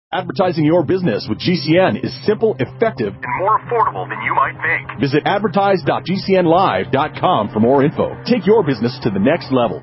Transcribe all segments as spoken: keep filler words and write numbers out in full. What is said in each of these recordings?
Advertising your business with G C N is simple, effective, and more affordable than you might think. Visit advertise dot g c n live dot com for more info. Take your business to the next level.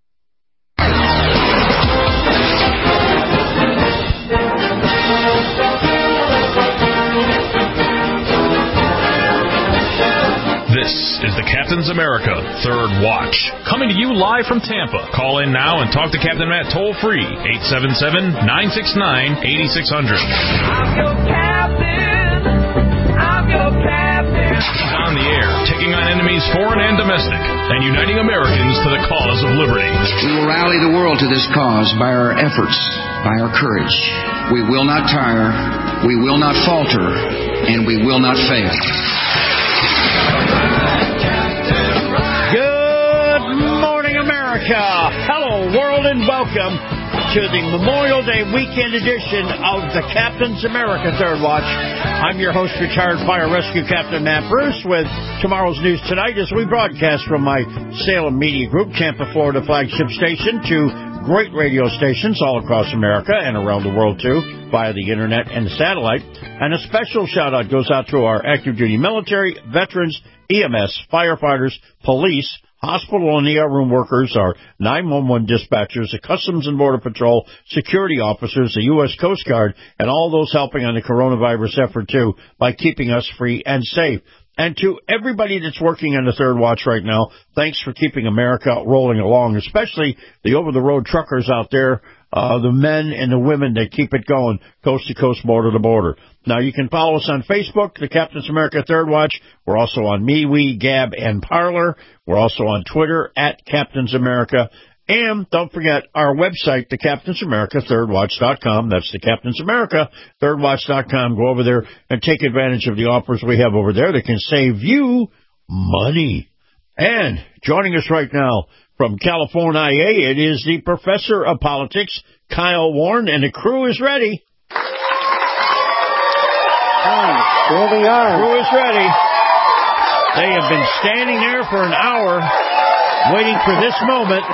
This is the Captain's America Third Watch, coming to you live from Tampa. Call in now and talk to Captain Matt toll-free, eight seven seven, nine six nine, eight six zero zero. I'm your captain. I'm your captain. He's on the air, taking on enemies foreign and domestic, and uniting Americans to the cause of liberty. We will rally the world to this cause by our efforts, by our courage. We will not tire, we will not falter, and we will not fail. Good morning, America. Hello, world, and welcome to the Memorial Day weekend edition of the Captain's America Third Watch. I'm your host, retired fire rescue captain Matt Bruce, with tomorrow's news tonight as we broadcast from my Salem Media Group, Tampa, Florida flagship station, to great radio stations all across America and around the world, too, via the internet and satellite. And a special shout-out goes out to our active duty military, veterans, E M S, firefighters, police, hospital and E R room workers, our nine one one dispatchers, the Customs and Border Patrol, security officers, the U S Coast Guard, and all those helping on the coronavirus effort, too, by keeping us free and safe. And to everybody that's working on the Third Watch right now, thanks for keeping America rolling along, especially the over-the-road truckers out there, uh, the men and the women that keep it going coast to coast, border to border. Now, you can follow us on Facebook, the Captain's America Third Watch. We're also on MeWe, Gab, and Parler. We're also on Twitter, at Captain's America. And don't forget our website, the Captain's America Third Watch dot com. That's the Captain's America Third Watch dot com. Go over there and take advantage of the offers we have over there that can save you money. And joining us right now from California, it is the Professor of Politics, Kyle Warren, and the crew is ready. Hi, there they are. Crew is ready. They have been standing there for an hour waiting for this moment.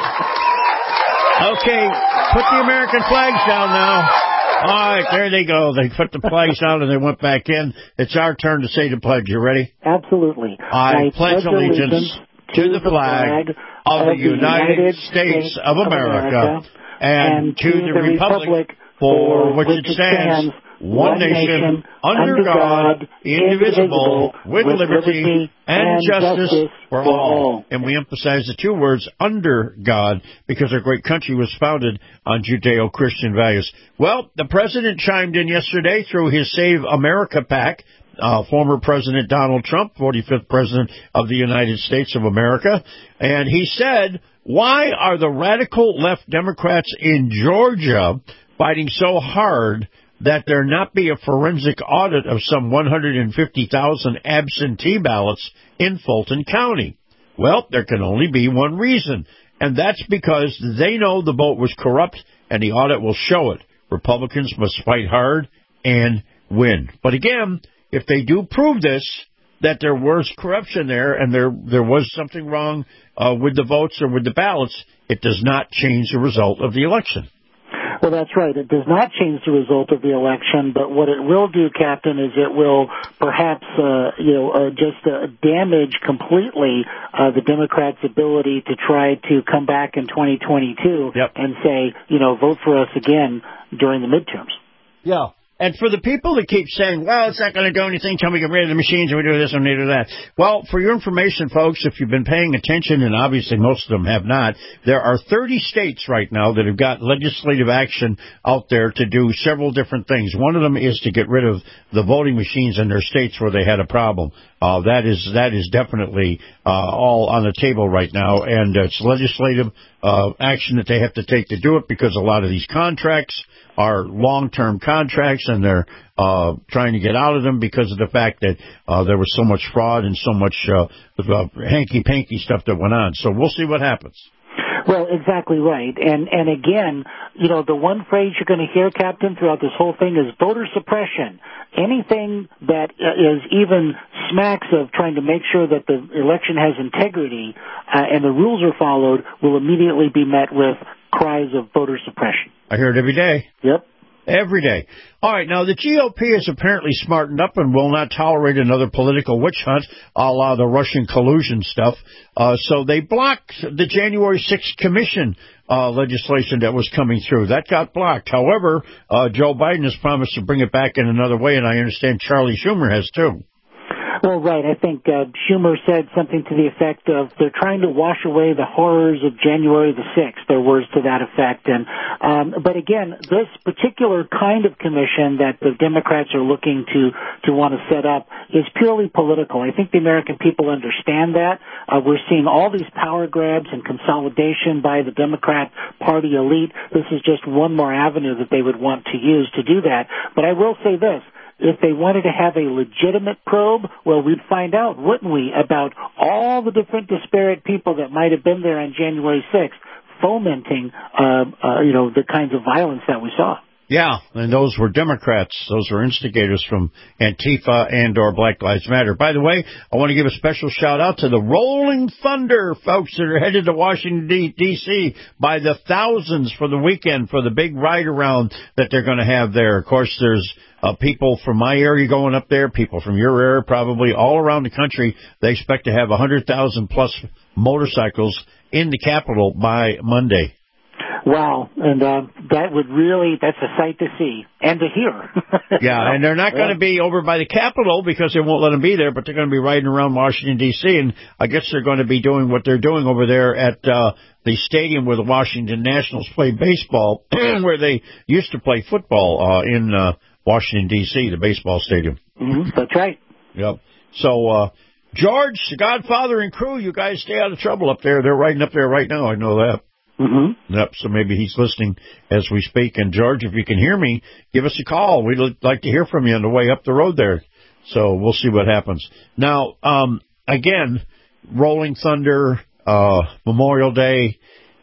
Okay, put the American flags down now. All right, there they go. They put the flags down and they went back in. It's our turn to say the pledge. You ready? Absolutely. I, I pledge allegiance to the flag of the United States of America and to the republic for which it stands, one nation, under God, indivisible, with liberty and justice for all. And we emphasize the two words, under God, because our great country was founded on Judeo-Christian values. Well, the president chimed in yesterday through his Save America PAC. Uh, former President Donald Trump, forty-fifth President of the United States of America, and he said, why are the radical left Democrats in Georgia fighting so hard that there not be a forensic audit of some one hundred fifty thousand absentee ballots in Fulton County? Well, there can only be one reason, and that's because they know the vote was corrupt, and the audit will show it. Republicans must fight hard and win. But again, if they do prove this, that there was corruption there and there there was something wrong uh, with the votes or with the ballots, it does not change the result of the election. Well, that's right. It does not change the result of the election, but what it will do, Captain, is it will perhaps, uh, you know, uh, just uh, damage completely uh, the Democrats' ability to try to come back in twenty twenty-two yep. and say, you know, vote for us again during the midterms. Yeah. And for the people that keep saying, well, it's not going to do anything till we get rid of the machines and we do this and we do that. Well, for your information, folks, if you've been paying attention, and obviously most of them have not, there are thirty states right now that have got legislative action out there to do several different things. One of them is to get rid of the voting machines in their states where they had a problem. Uh, that is that is definitely uh, all on the table right now, and it's legislative uh, action that they have to take to do it because a lot of these contracts are long-term contracts, and they're uh, trying to get out of them because of the fact that uh, there was so much fraud and so much uh, uh, hanky-panky stuff that went on. So we'll see what happens. Well, exactly right. And and again, you know, the one phrase you're going to hear, Captain, throughout this whole thing is voter suppression. Anything that is even smacks of trying to make sure that the election has integrity uh, and the rules are followed will immediately be met with cries of voter suppression. I hear it every day. Yep. Every day. All right, now the G O P is apparently smartened up and will not tolerate another political witch hunt a la the Russian collusion stuff. Uh, so they blocked the January sixth commission uh, legislation that was coming through. That got blocked. However, uh, Joe Biden has promised to bring it back in another way, and I understand Charlie Schumer has too. Well, right. I think uh, Schumer said something to the effect of they're trying to wash away the horrors of January the sixth, their words to that effect. And um, but again, this particular kind of commission that the Democrats are looking to, to want to set up is purely political. I think the American people understand that. Uh, we're seeing all these power grabs and consolidation by the Democrat Party elite. This is just one more avenue that they would want to use to do that. But I will say this. If they wanted to have a legitimate probe, well, we'd find out, wouldn't we, about all the different disparate people that might have been there on January sixth fomenting, uh, uh, you know, the kinds of violence that we saw. Yeah, and those were Democrats. Those were instigators from Antifa and or Black Lives Matter. By the way, I want to give a special shout-out to the Rolling Thunder folks that are headed to Washington, D C by the thousands for the weekend for the big ride-around that they're going to have there. Of course, there's uh, people from my area going up there, people from your area, probably all around the country. They expect to have one hundred thousand plus motorcycles in the Capitol by Monday. Wow, and uh, that would really, that's a sight to see and to hear. Yeah, and they're not going to be over by the Capitol because they won't let them be there, but they're going to be riding around Washington, D C, and I guess they're going to be doing what they're doing over there at uh, the stadium where the Washington Nationals play baseball, where they used to play football uh, in uh, Washington, D C, the baseball stadium. Mm-hmm, that's right. Yep. So, uh, George, the Godfather and crew, you guys stay out of trouble up there. They're riding up there right now, I know that. Mm-hmm. Yep, so maybe he's listening as we speak. And, George, if you can hear me, give us a call. We'd like to hear from you on the way up the road there. So we'll see what happens. Now, um, again, Rolling Thunder, uh, Memorial Day,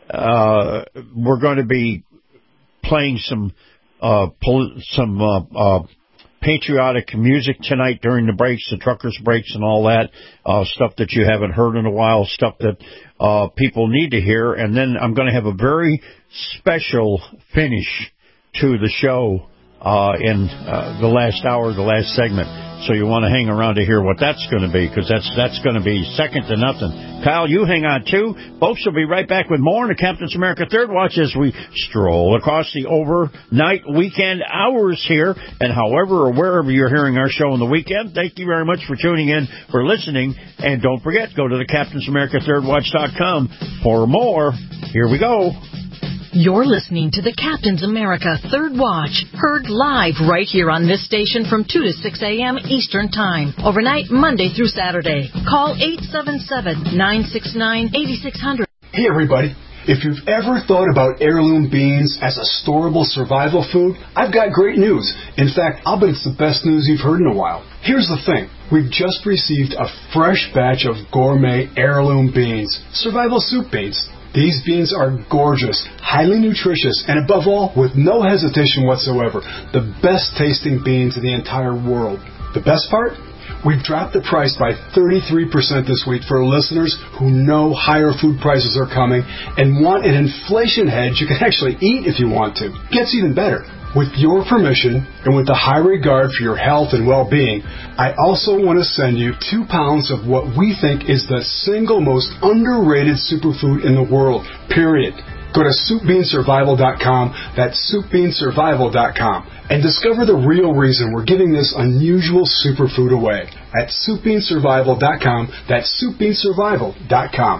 uh, we're going to be playing some uh, pol- some uh, uh, patriotic music tonight during the breaks, the truckers' breaks and all that, uh, stuff that you haven't heard in a while, stuff that uh, people need to hear. And then I'm going to have a very special finish to the show uh, in uh, the last hour, the last segment. So you want to hang around to hear what that's going to be, because that's that's going to be second to nothing. Kyle, you hang on, too. Folks, will be right back with more in the Captain's America Third Watch as we stroll across the overnight weekend hours here. And however or wherever you're hearing our show on the weekend, thank you very much for tuning in, for listening. And don't forget, go to the Captain's America Third Watch dot com for more. Here we go. You're listening to the Captain's America Third Watch, heard live right here on this station from two to six a.m. Eastern Time, overnight Monday through Saturday. Call eight seven seven, nine six nine, eight six zero zero. Hey, everybody. If you've ever thought about heirloom beans as a storable survival food, I've got great news. In fact, I'll bet it's the best news you've heard in a while. Here's the thing. We've just received a fresh batch of gourmet heirloom beans, survival soup beans. These beans are gorgeous, highly nutritious, and above all, with no hesitation whatsoever, the best tasting beans in the entire world. The best part? We've dropped the price by thirty-three percent this week for listeners who know higher food prices are coming and want an inflation hedge you can actually eat if you want to. Gets even better. With your permission, and with the high regard for your health and well-being, I also want to send you two pounds of what we think is the single most underrated superfood in the world, period. Go to soup bean survival dot com, that's soup bean survival dot com, and discover the real reason we're giving this unusual superfood away at soup bean survival dot com, that's soup bean survival dot com.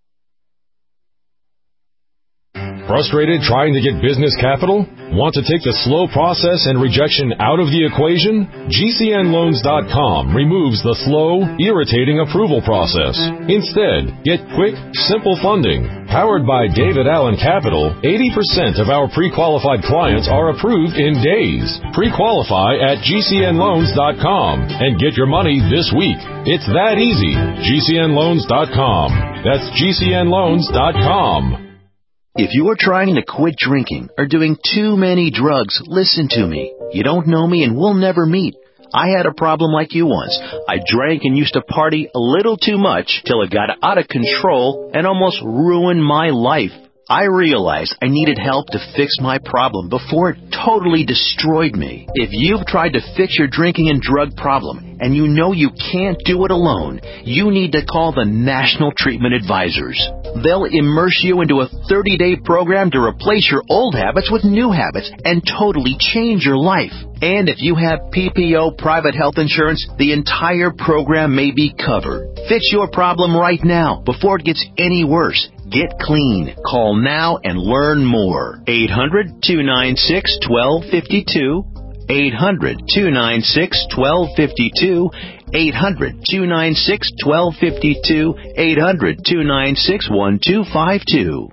Frustrated trying to get business capital? Want to take the slow process and rejection out of the equation? G C N loans dot com removes the slow, irritating approval process. Instead, get quick, simple funding. Powered by David Allen Capital, eighty percent of our pre-qualified clients are approved in days. Pre-qualify at G C N loans dot com and get your money this week. It's that easy. G C N loans dot com. That's G C N loans dot com. If you're trying to quit drinking or doing too many drugs, listen to me. You don't know me and we'll never meet. I had a problem like you once. I drank and used to party a little too much till it got out of control and almost ruined my life. I realized I needed help to fix my problem before it totally destroyed me. If you've tried to fix your drinking and drug problem and you know you can't do it alone, you need to call the National Treatment Advisors. They'll immerse you into a thirty-day program to replace your old habits with new habits and totally change your life. And if you have P P O private health insurance, the entire program may be covered. Fix your problem right now before it gets any worse. Get clean. Call now and learn more. eight hundred, two nine six, one two five two. eight hundred, two nine six, one two five two. eight hundred, two nine six, one two five two. eight hundred, two nine six, one two five two.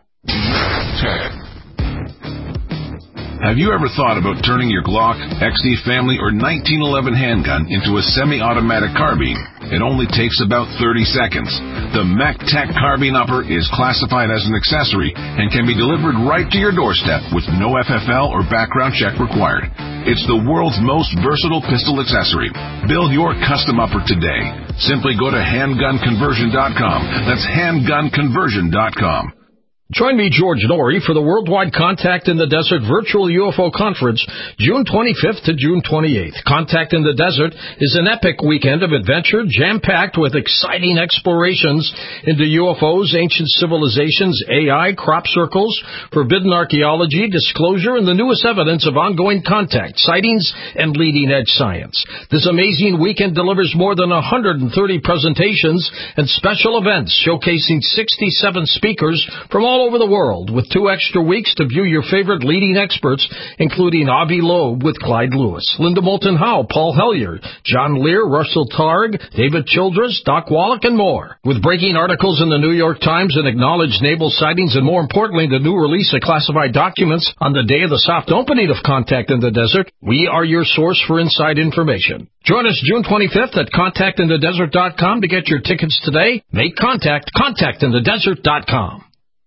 Have you ever thought about turning your Glock, X D Family, or nineteen eleven handgun into a semi-automatic carbine? It only takes about thirty seconds. The MacTac Carbine Upper is classified as an accessory and can be delivered right to your doorstep with no F F L or background check required. It's the world's most versatile pistol accessory. Build your custom upper today. Simply go to handgun conversion dot com. That's handgun conversion dot com. Join me, George Norrie, for the Worldwide Contact in the Desert Virtual U F O Conference, June twenty-fifth to June twenty-eighth. Contact in the Desert is an epic weekend of adventure, jam-packed with exciting explorations into U F Os, ancient civilizations, A I, crop circles, forbidden archaeology, disclosure, and the newest evidence of ongoing contact, sightings, and leading-edge science. This amazing weekend delivers more than one hundred thirty presentations and special events showcasing sixty-seven speakers from all over the world, with two extra weeks to view your favorite leading experts, including Avi Loeb with Clyde Lewis, Linda Moulton Howe, Paul Hellyer, John Lear, Russell Targ, David Childress, Doc Wallach, and more. With breaking articles in the New York Times and acknowledged naval sightings, and more importantly, the new release of classified documents on the day of the soft opening of Contact in the Desert, we are your source for inside information. Join us June twenty-fifth at contact in the desert dot com to get your tickets today. Make contact, contact in the desert dot com.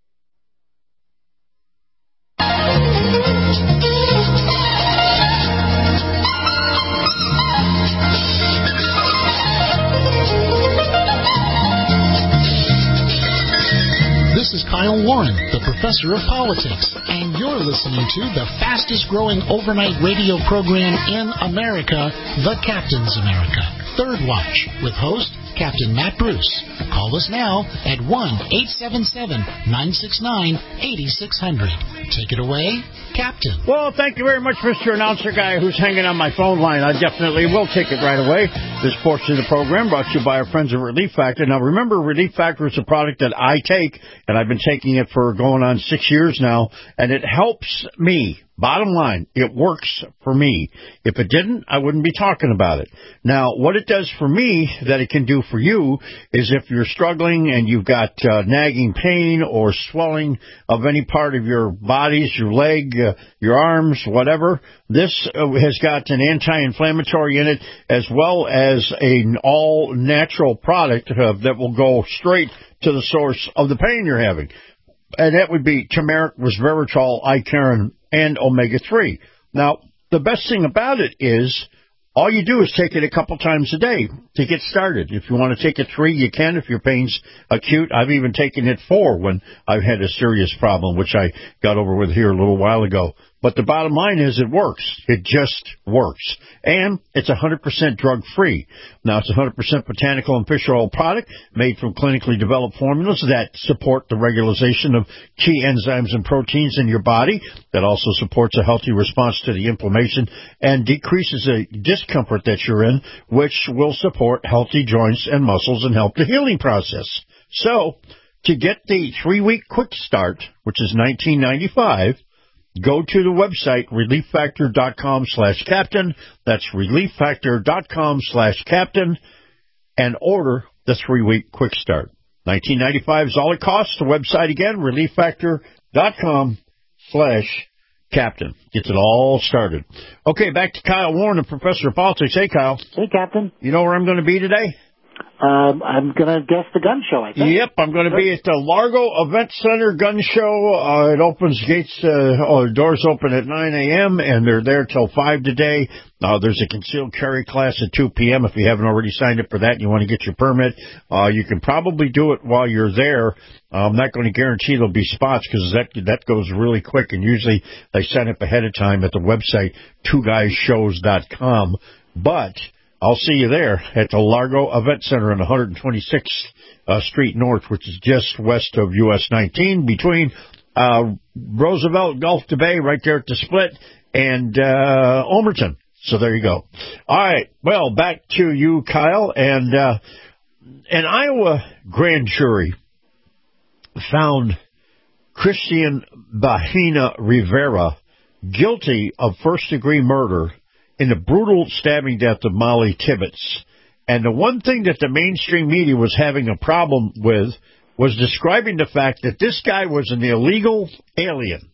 This is Kyle Warren, the professor of politics, and you're listening to the fastest growing overnight radio program in America, The Captain's America, Third Watch, with host Captain Matt Bruce. Call us now at one eight seven seven, nine six nine, eight six zero zero. Take it away, Captain. Well, thank you very much, Mister Announcer Guy, who's hanging on my phone line. I definitely will take it right away. This portion of the program brought to you by our friends at Relief Factor. Now, remember, Relief Factor is a product that I take, and I've been taking it for going on six years now, and it helps me. Bottom line, it works for me. If it didn't, I wouldn't be talking about it. Now, what it does for me that it can do for you is if you're struggling and you've got uh, nagging pain or swelling of any part of your bodies, your leg, uh, your arms, whatever, this uh, has got an anti-inflammatory in it as well as an all-natural product uh, that will go straight to the source of the pain you're having. And that would be turmeric, resveratrol, icaron, and omega three. Now, the best thing about it is all you do is take it a couple times a day to get started. If you want to take it three, you can if your pain's acute. I've even taken it four when I've had a serious problem, which I got over with here a little while ago. But the bottom line is it works. It just works. And it's one hundred percent drug-free. Now, it's a one hundred percent botanical and fish oil product made from clinically developed formulas that support the regularization of key enzymes and proteins in your body. That also supports a healthy response to the inflammation and decreases the discomfort that you're in, which will support healthy joints and muscles and help the healing process. So, to get the three-week quick start, which is nineteen ninety-five dollars, go to the website, relief factor dot com slash captain. That's relief factor dot com slash captain, and order the three-week quick start. nineteen ninety-five is all it costs. The website again, relief factor dot com slash captain. Gets it all started. Okay, back to Kyle Warren, the professor of politics. Hey, Kyle. Hey, Captain. You know where I'm going to be today? Um, I'm going to guess the gun show, I think. Yep, I'm going to be at the Largo Event Center Gun Show. Uh, it opens gates, uh, oh, doors open at nine a.m., and they're there till five today. Uh, there's a concealed carry class at two p.m. If you haven't already signed up for that and you want to get your permit, uh, you can probably do it while you're there. I'm not going to guarantee there'll be spots because that that goes really quick, and usually they sign up ahead of time at the website two guys shows dot com. But I'll see you there at the Largo Event Center on one twenty-sixth uh, Street North, which is just west of U S nineteen, between uh, Roosevelt, Gulf to Bay, right there at the split, and uh, Omerton. So there you go. All right. Well, back to you, Kyle. And uh, an Iowa grand jury found Christian Bahena Rivera guilty of first-degree murder in the brutal stabbing death of Molly Tibbetts. And the one thing that the mainstream media was having a problem with was describing the fact that this guy was an illegal alien.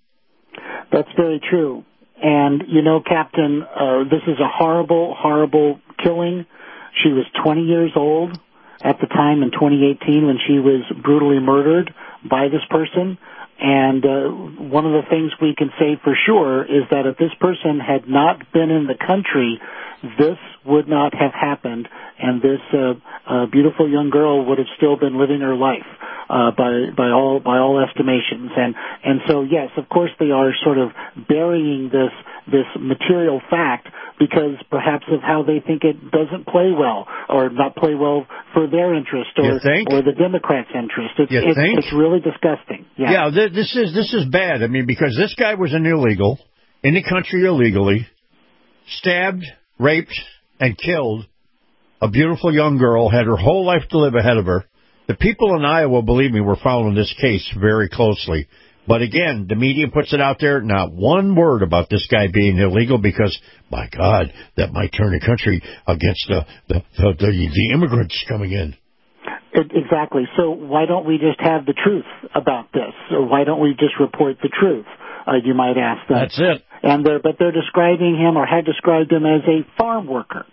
That's very true. And, you know, Captain, uh, this is a horrible, horrible killing. She was twenty years old at the time in twenty eighteen when she was brutally murdered by this person. And uh, one of the things we can say for sure is that if this person had not been in the country, this would not have happened, and this uh, uh, beautiful young girl would have still been living her life uh, by by all by all estimations. And and so yes, of course they are sort of burying this this material fact because perhaps of how they think it doesn't play well or not play well for their interest or or the Democrats' interest. It's You it's, think? it's really disgusting. Yeah. Yeah, th- this is this is bad. I mean, because this guy was an illegal in the country illegally, stabbed, raped, and killed a beautiful young girl, had her whole life to live ahead of her. The people in Iowa, believe me, were following this case very closely. But again, the media puts it out there, not one word about this guy being illegal because, my God, that might turn the country against the the, the, the, the immigrants coming in. It, exactly. So why don't we just have the truth about this? Or why don't we just report the truth? Uh, you might ask them. That's it. And they're, but they're describing him or had described him as a farm worker.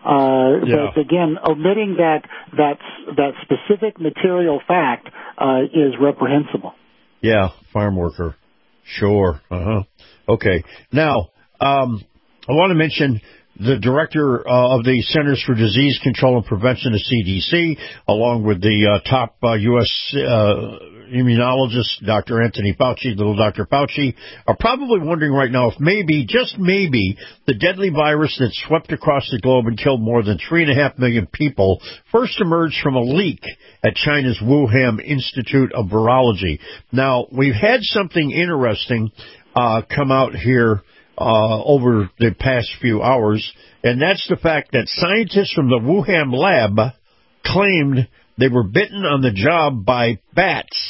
Uh, Yeah. But again, omitting that that that specific material fact uh, is reprehensible. Yeah, farm worker. Sure. Uh-huh. Okay. Now, um, I want to mention the director uh, of the Centers for Disease Control and Prevention, the C D C, along with the uh, top uh, U S uh, immunologist, Doctor Anthony Fauci, little Doctor Fauci, are probably wondering right now if maybe, just maybe, the deadly virus that swept across the globe and killed more than three and a half million people first emerged from a leak at China's Wuhan Institute of Virology. Now, we've had something interesting uh, come out here Uh, over the past few hours, and that's the fact that scientists from the Wuhan lab claimed they were bitten on the job by bats.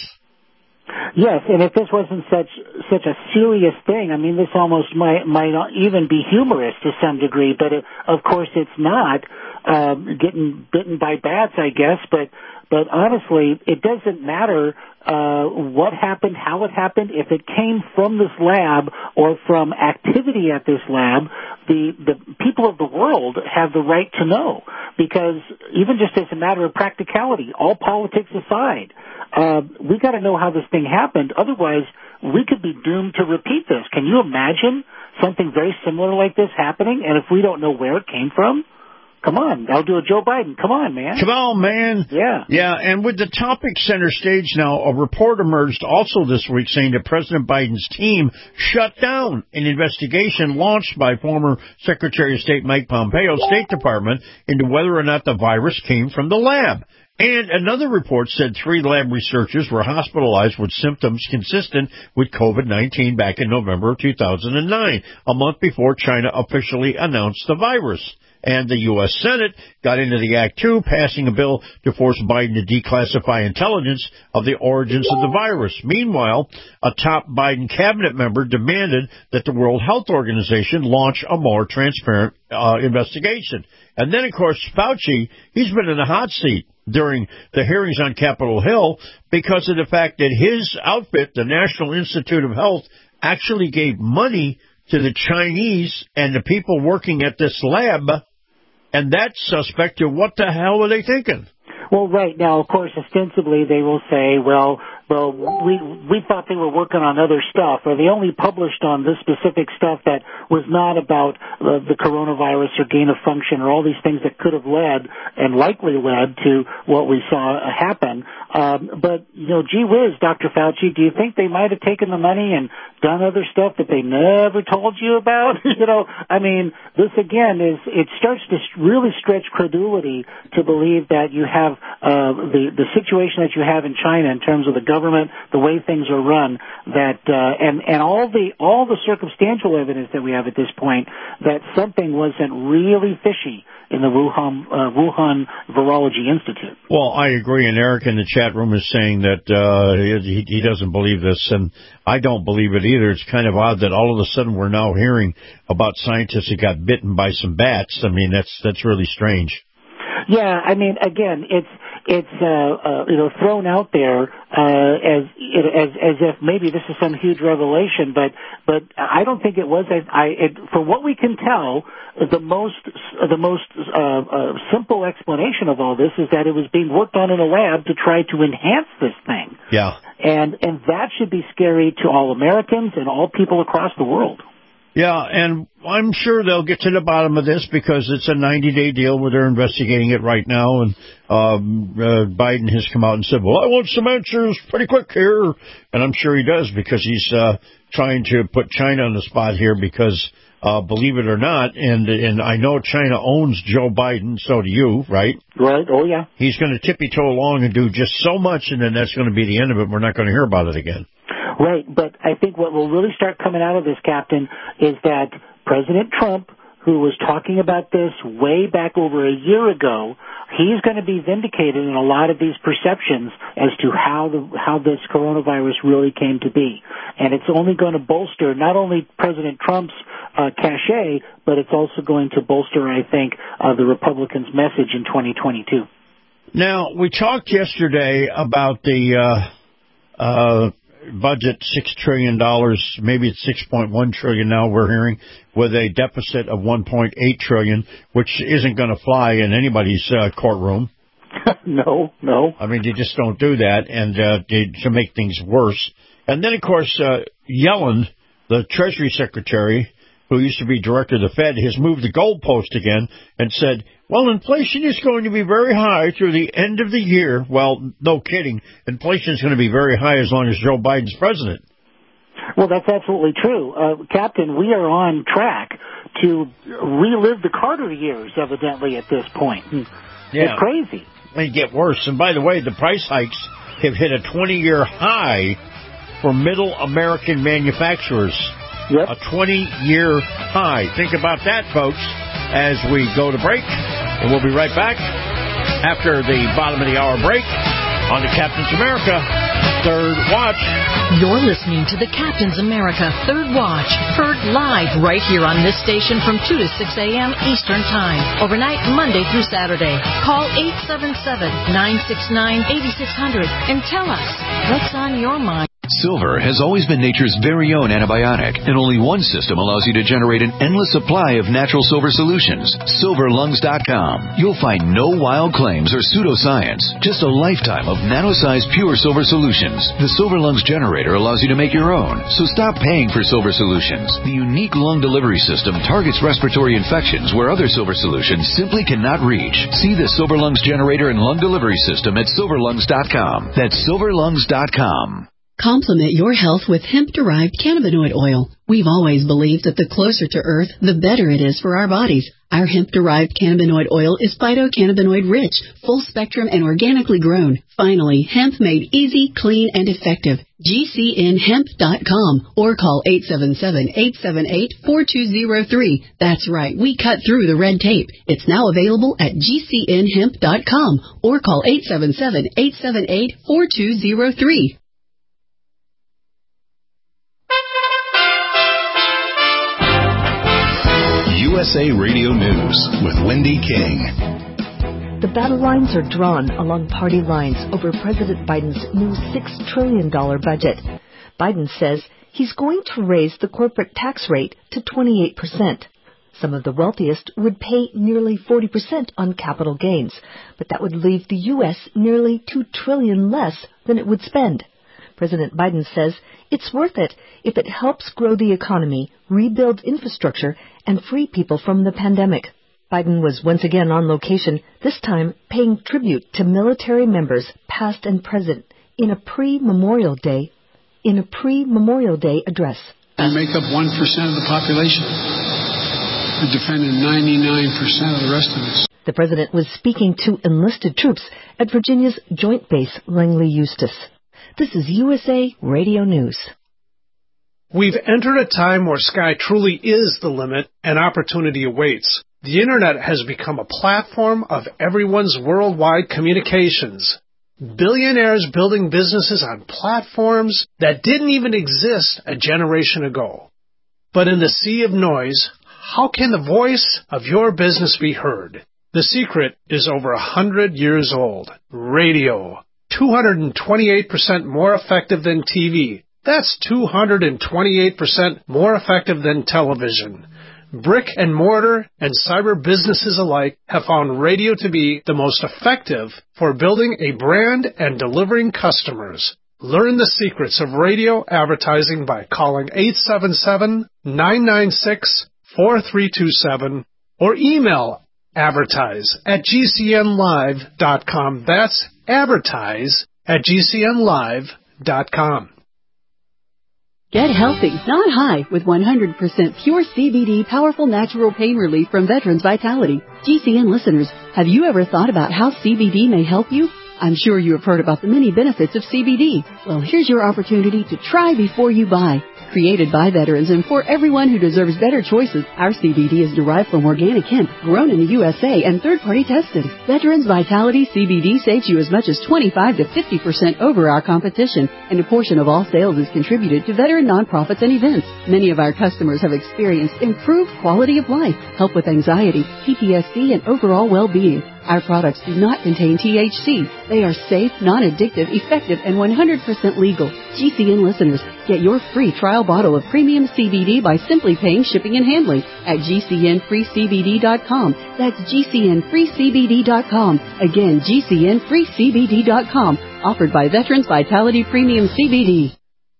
Yes, and if this wasn't such such a serious thing, I mean, this almost might might not even be humorous to some degree. But it, of course, it's not uh, getting bitten by bats, I guess. But but honestly, it doesn't matter uh, what happened, how it happened. If it came from this lab or from activity at this lab, the the people of the world have the right to know. Because even just as a matter of practicality, all politics aside, uh, we got to know how this thing happened. Otherwise, we could be doomed to repeat this. Can you imagine something very similar like this happening? And if we don't know where it came from, come on, I'll do a Joe Biden. Come on, man. Come on, man. Yeah. Yeah, and with the topic center stage now, a report emerged also this week saying that President Biden's team shut down an investigation launched by former Secretary of State Mike Pompeo's State Department into whether or not the virus came from the lab. And another report said three lab researchers were hospitalized with symptoms consistent with COVID nineteen back in November of two thousand nine, a month before China officially announced the virus. And the U S Senate got into the act, too, passing a bill to force Biden to declassify intelligence of the origins of the virus. Meanwhile, a top Biden cabinet member demanded that the World Health Organization launch a more transparent uh, investigation. And then, of course, Fauci, he's been in the hot seat during the hearings on Capitol Hill because of the fact that his outfit, the National Institute of Health, actually gave money to the Chinese and the people working at this lab And that's suspect. What the hell were they thinking? Well, right. Now, of course, ostensibly they will say, well, well, we we thought they were working on other stuff, or they only published on this specific stuff that was not about uh, the coronavirus or gain of function or all these things that could have led and likely led to what we saw happen. Um, but, you know, gee whiz, Doctor Fauci, do you think they might have taken the money and done other stuff that they never told you about? you know, I mean, this again is, it starts to really stretch credulity to believe that you have uh, the, the situation that you have in China in terms of the government, the way things are run, that, uh, and, and all the, all the circumstantial evidence that we have at this point that something wasn't really fishy in the Wuhan, uh, Wuhan Virology Institute. Well, I agree, and Eric in the chat room is saying that uh, he, he doesn't believe this, and I don't believe it either. It's kind of odd that all of a sudden we're now hearing about scientists that got bitten by some bats. I mean, that's that's really strange. Yeah, I mean, again, it's it's uh, uh, you know thrown out there uh, as as as if maybe this is some huge revelation, but but I don't think it was. I, I it, from what we can tell, the most the most uh, uh, simple explanation of all this is that it was being worked on in a lab to try to enhance this thing. Yeah, and and that should be scary to all Americans and all people across the world. Yeah, and I'm sure they'll get to the bottom of this because it's a ninety-day deal where they're investigating it right now, and um, uh, Biden has come out and said, well, I want some answers pretty quick here, and I'm sure he does because he's uh, trying to put China on the spot here because, uh, believe it or not, and and I know China owns Joe Biden, so do you, right? Right, oh yeah. He's going to tippy-toe along and do just so much, and then that's going to be the end of it. We're not going to hear about it again. Right, but I think what will really start coming out of this, Captain, is that President Trump, who was talking about this way back over a year ago, he's going to be vindicated in a lot of these perceptions as to how the how this coronavirus really came to be. And it's only going to bolster not only President Trump's uh, cachet, but it's also going to bolster, I think, uh, the Republicans' message in twenty twenty-two. Now, we talked yesterday about the uh, uh, budget, six trillion dollars, maybe it's six point one trillion dollars now we're hearing, with a deficit of one point eight trillion dollars, which isn't going to fly in anybody's uh, courtroom. No, no. I mean, you just don't do that, and uh, to make things worse. And then, of course, uh, Yellen, the Treasury Secretary, who used to be director of the Fed, has moved the goalpost again and said, well, inflation is going to be very high through the end of the year. Well, no kidding. Inflation is going to be very high as long as Joe Biden's president. Well, that's absolutely true. Uh, Captain, we are on track to relive the Carter years, evidently, at this point. Yeah. It's crazy. They get worse. And by the way, the price hikes have hit a twenty-year high for middle American manufacturers. Yep. A twenty-year high. Think about that, folks, as we go to break. And we'll be right back after the bottom of the hour break on the Captain's America Third Watch. You're listening to the Captain's America Third Watch, heard live right here on this station from two to six a.m. Eastern Time, overnight Monday through Saturday. Call eight seven seven, nine six nine, eight six zero zero and tell us what's on your mind. Silver has always been nature's very own antibiotic, and only one system allows you to generate an endless supply of natural silver solutions. silver lungs dot com. You'll find no wild claims or pseudoscience, just a lifetime of nano-sized pure silver solutions. The Silver Lungs generator allows you to make your own, so stop paying for silver solutions. The unique lung delivery system targets respiratory infections where other silver solutions simply cannot reach. See the Silver Lungs generator and lung delivery system at silver lungs dot com. That's silver lungs dot com. Complement your health with hemp-derived cannabinoid oil. We've always believed that the closer to Earth, the better it is for our bodies. Our hemp-derived cannabinoid oil is phytocannabinoid-rich, full-spectrum, and organically grown. Finally, hemp made easy, clean, and effective. G C N hemp dot com or call eight seven seven, eight seven eight, four two zero three. That's right, we cut through the red tape. It's now available at G C N hemp dot com or call eight seven seven, eight seven eight, four two zero three. U S A Radio News with Wendy King. The battle lines are drawn along party lines over President Biden's new six trillion dollars budget. Biden says he's going to raise the corporate tax rate to twenty-eight percent. Some of the wealthiest would pay nearly forty percent on capital gains, but that would leave the U S nearly two trillion dollars less than it would spend. President Biden says it's worth it if it helps grow the economy, rebuild infrastructure, and free people from the pandemic. Biden was once again on location, this time paying tribute to military members, past and present, in a pre-Memorial Day, in a pre-Memorial Day address. We make up one percent of the population. We defended ninety-nine percent of the rest of us. The president was speaking to enlisted troops at Virginia's Joint Base Langley Eustis. This is U S A Radio News. We've entered a time where sky truly is the limit and opportunity awaits. The Internet has become a platform of everyone's worldwide communications. Billionaires building businesses on platforms that didn't even exist a generation ago. But in the sea of noise, how can the voice of your business be heard? The secret is over a hundred years old. Radio. two hundred twenty-eight percent more effective than T V. That's two hundred twenty-eight percent more effective than television. Brick and mortar and cyber businesses alike have found radio to be the most effective for building a brand and delivering customers. Learn the secrets of radio advertising by calling eight seven seven, nine nine six, four three two seven or email advertise at g c n live dot com. That's advertise at g c n live dot com. Get healthy, not high, with one hundred percent pure C B D powerful natural pain relief from Veterans Vitality. G C N listeners, have you ever thought about how C B D may help you? I'm sure you have heard about the many benefits of C B D. Well, here's your opportunity to try before you buy. Created by veterans and for everyone who deserves better choices, our C B D is derived from organic hemp, grown in the U S A and third-party tested. Veterans Vitality C B D saves you as much as twenty-five to fifty percent over our competition, and a portion of all sales is contributed to veteran nonprofits and events. Many of our customers have experienced improved quality of life, help with anxiety, P T S D, and overall well-being. Our products do not contain T H C. They are safe, non-addictive, effective, and one hundred percent legal. G C N listeners, get your free trial bottle of premium C B D by simply paying shipping and handling at g c n free c b d dot com. That's g c n free c b d dot com. Again, g c n free c b d dot com. Offered by Veterans Vitality Premium C B D.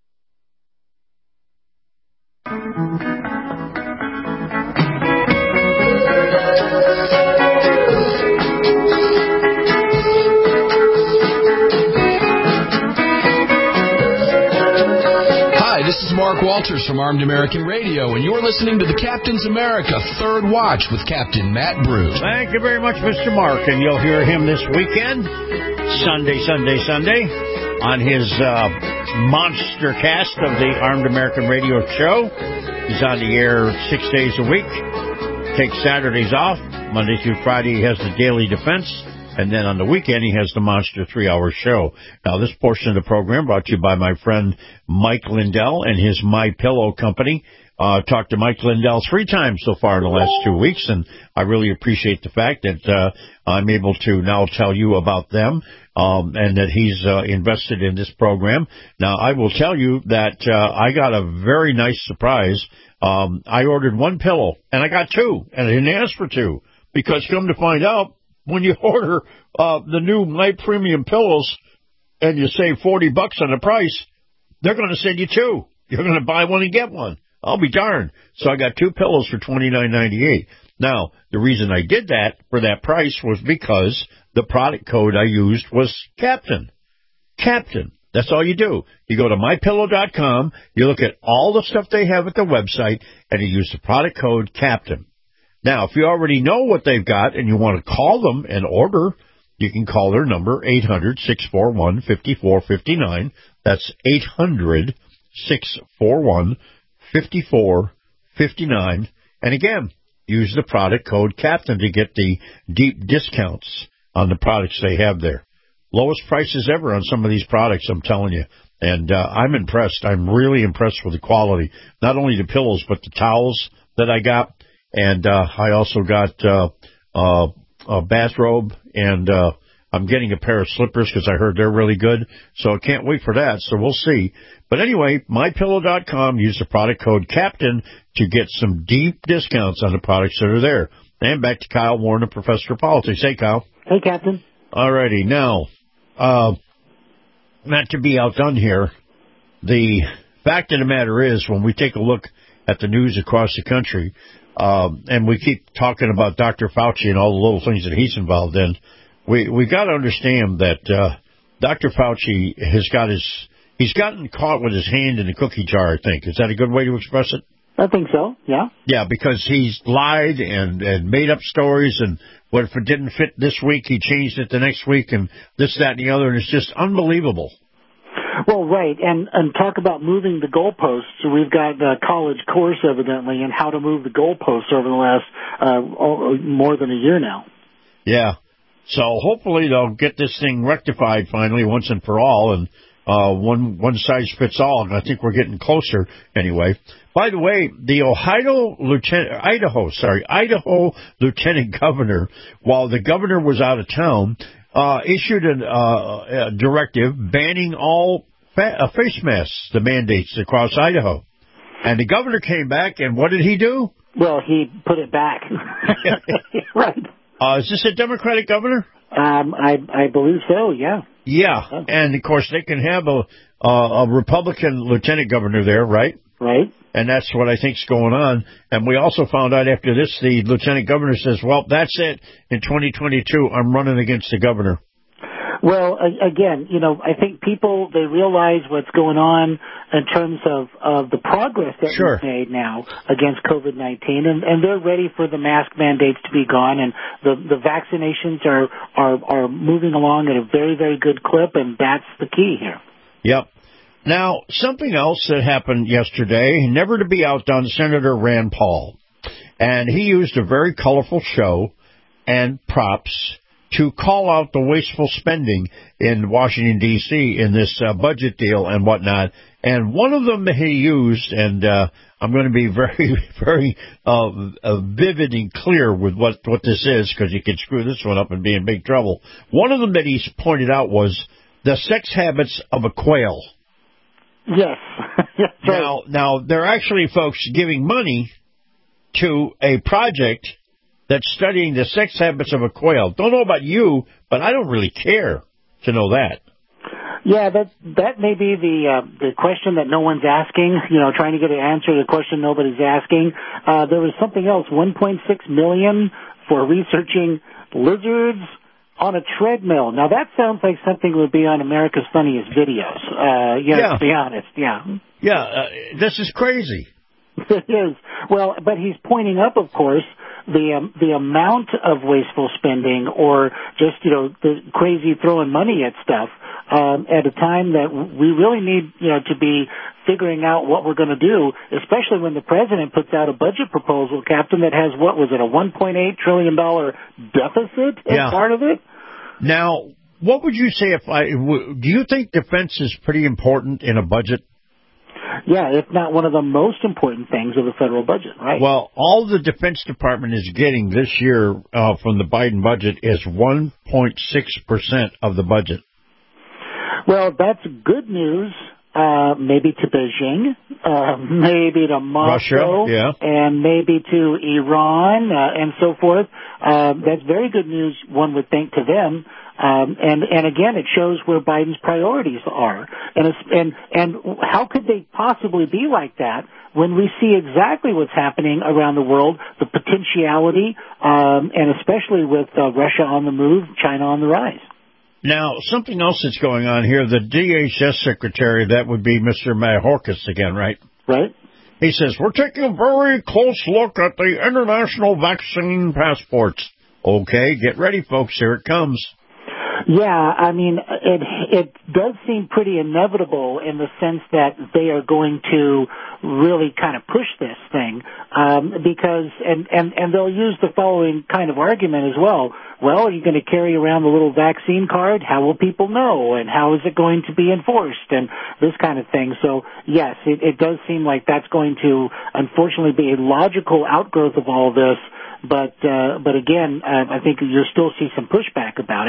This is Mark Walters from Armed American Radio, and you're listening to the Captain's America Third Watch with Captain Matt Brew. Thank you very much, Mister Mark, and you'll hear him this weekend, Sunday, Sunday, Sunday, on his uh, monster cast of the Armed American Radio show. He's on the air six days a week, takes Saturdays off. Monday through Friday, he has the Daily Defense. And then on the weekend, he has the Monster three-hour show. Now, this portion of the program brought to you by my friend Mike Lindell and his My Pillow company. Uh, talked to Mike Lindell three times so far in the last two weeks, and I really appreciate the fact that uh, I'm able to now tell you about them um, and that he's uh, invested in this program. Now, I will tell you that uh, I got a very nice surprise. Um, I ordered one pillow, and I got two, and I didn't ask for two, because come to find out, when you order uh, the new My Premium pillows and you save forty bucks on the price, they're going to send you two. You're going to buy one and get one. I'll be darned. So I got two pillows for twenty-nine ninety-eight. Now, the reason I did that for that price was because the product code I used was Captain. Captain. That's all you do. You go to my pillow dot com, you look at all the stuff they have at the website, and you use the product code Captain. Now, if you already know what they've got and you want to call them and order, you can call their number, eight hundred, six four one, five four five nine. That's eight hundred, six four one, five four five nine. And again, use the product code Captain to get the deep discounts on the products they have there. Lowest prices ever on some of these products, I'm telling you. And uh, I'm impressed. I'm really impressed with the quality. Not only the pillows, but the towels that I got. And uh, I also got uh, uh, a bathrobe and uh, I'm getting a pair of slippers because I heard they're really good. So I can't wait for that. So we'll see. But anyway, my pillow dot com. Use the product code CAPTAIN to get some deep discounts on the products that are there. And back to Kyle Warren, the Professor of Politics. Hey, Kyle. Hey, Captain. All righty. Now, uh, not to be outdone here, the fact of the matter is when we take a look at the news across the country, um, and we keep talking about Doctor Fauci and all the little things that he's involved in, we we got to understand that uh, Doctor Fauci has got his he's gotten caught with his hand in the cookie jar. I think is that a good way to express it? I think so. Yeah. Yeah, because he's lied and and made up stories, and what if it didn't fit this week, he changed it the next week, and this, that, and the other, and it's just unbelievable. Well, right, and and talk about moving the goalposts. So we've got a college course, evidently, in how to move the goalposts over the last uh, more than a year now. Yeah, so hopefully they'll get this thing rectified finally once and for all, and uh, one one size fits all, and I think we're getting closer anyway. By the way, the Ohio lieutenant, Idaho, sorry, Idaho lieutenant governor, while the governor was out of town, uh, issued an, uh, a directive banning all fa- uh, face masks, the mandates across Idaho. And the governor came back, and what did he do? Well, he put it back. Right. Uh, is this a Democratic governor? Um, I, I believe so, yeah. Yeah, oh. And, of course, they can have a, uh, a Republican lieutenant governor there, right? Right. And that's what I think's going on. And we also found out after this, the lieutenant governor says, well, that's it. In twenty twenty-two, I'm running against the governor. Well, again, you know, I think people, they realize what's going on in terms of, of the progress that sure. we've made now against COVID nineteen, and, and they're ready for the mask mandates to be gone, and the, the vaccinations are, are, are moving along at a very, very good clip, and that's the key here. Yep. Now, something else that happened yesterday, never to be outdone, Senator Rand Paul. And he used a very colorful show and props to call out the wasteful spending in Washington, D C in this uh, budget deal and whatnot. And one of them he used, and uh, I'm going to be very, very uh, uh, vivid and clear with what, what this is, because you could screw this one up and be in big trouble. One of them that he pointed out was the sex habits of a quail. Yes. Yes. Now, now, they're actually, folks, giving money to a project that's studying the sex habits of a quail. Don't know about you, but I don't really care to know that. Yeah, that that may be the uh, the question that no one's asking. You know, trying to get an answer to the question nobody's asking. Uh, there was something else, one point six million dollars for researching lizards on a treadmill. Now, that sounds like something that would be on America's Funniest Videos. Uh, you know, yeah. To be honest, yeah. Yeah, uh, this is crazy. It is. Well, but he's pointing up, of course, the um, the amount of wasteful spending, or just, you know, the crazy throwing money at stuff um, at a time that we really need, you know, to be figuring out what we're going to do, especially when the president puts out a budget proposal, Captain, that has, what was it, a one point eight trillion dollars deficit as yeah. part of it? Now, what would you say if I, w- do you think defense is pretty important in a budget? Yeah, if not one of the most important things of the federal budget, right? Well, all the Defense Department is getting this year uh, from the Biden budget is one point six percent of the budget. Well, that's good news. Uh, maybe to Beijing, uh, maybe to Moscow, Russia, yeah. and maybe to Iran, uh, and so forth. Uh, that's very good news, one would think, to them. Um, and, and again, it shows where Biden's priorities are. And, it's, and, and how could they possibly be like that when we see exactly what's happening around the world, the potentiality, um, and especially with uh, Russia on the move, China on the rise? Now, something else that's going on here, the D H S secretary, that would be Mister Mayorkas again, right? Right. He says, we're taking a very close look at the international vaccine passports. Okay, get ready, folks. Here it comes. Yeah, I mean, it it does seem pretty inevitable in the sense that they are going to really kind of push this thing, um, because, and, and, and they'll use the following kind of argument as well. Well, are you going to carry around the little vaccine card? How will people know? And how is it going to be enforced? And this kind of thing. So, yes, it, it does seem like that's going to, unfortunately, be a logical outgrowth of all this. But, uh, but again, uh, I think you'll still see some pushback about it.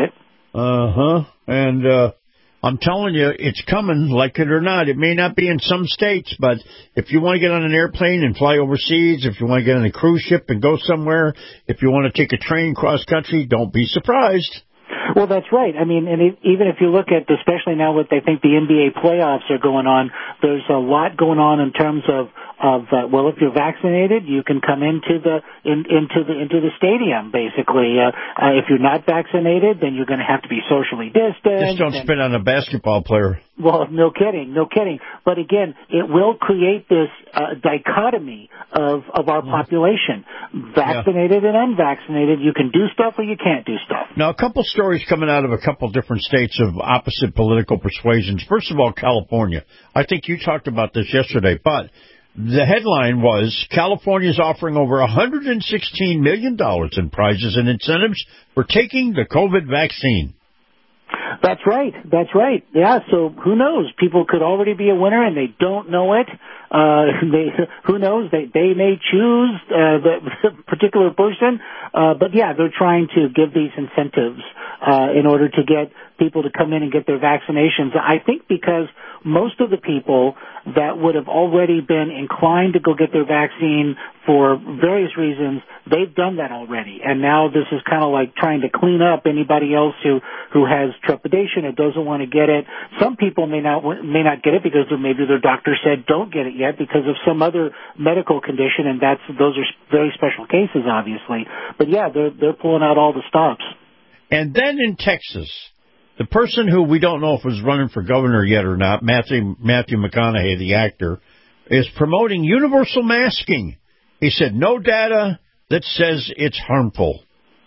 Uh-huh. And uh, I'm telling you, it's coming, like it or not. It may not be in some states, but if you want to get on an airplane and fly overseas, if you want to get on a cruise ship and go somewhere, if you want to take a train cross-country, don't be surprised. Well, that's right. I mean, and it, even if you look at, especially now with, I think, the N B A playoffs are going on, there's a lot going on in terms of, of uh, well, if you're vaccinated, you can come into the in, into the into the stadium. Basically, uh, uh, if you're not vaccinated, then you're going to have to be socially distanced. Just don't and, spit on a basketball player. Well, no kidding, no kidding. But again, it will create this uh, dichotomy of of our population: vaccinated yeah. and unvaccinated. You can do stuff or you can't do stuff. Now, a couple stories coming out of a couple different states of opposite political persuasions. First of all, California. I think you talked about this yesterday, but the headline was California is offering over one hundred sixteen million dollars in prizes and incentives for taking the COVID vaccine. That's right. That's right. Yeah. So who knows? People could already be a winner and they don't know it. Uh, they, who knows? They, they may choose, uh, the particular person. Uh, but yeah, they're trying to give these incentives, uh, in order to get people to come in and get their vaccinations. I think because most of the people that would have already been inclined to go get their vaccine for various reasons, they've done that already. And now this is kind of like trying to clean up anybody else who, who has trepidation and doesn't want to get it. Some people may not, may not get it because maybe their doctor said don't get it yet because of some other medical condition, and that's, those are very special cases, obviously. But yeah, they're, they're pulling out all the stops. And then in Texas, the person who we don't know if was running for governor yet or not, Matthew, Matthew McConaughey, the actor, is promoting universal masking. He said no data that says it's harmful.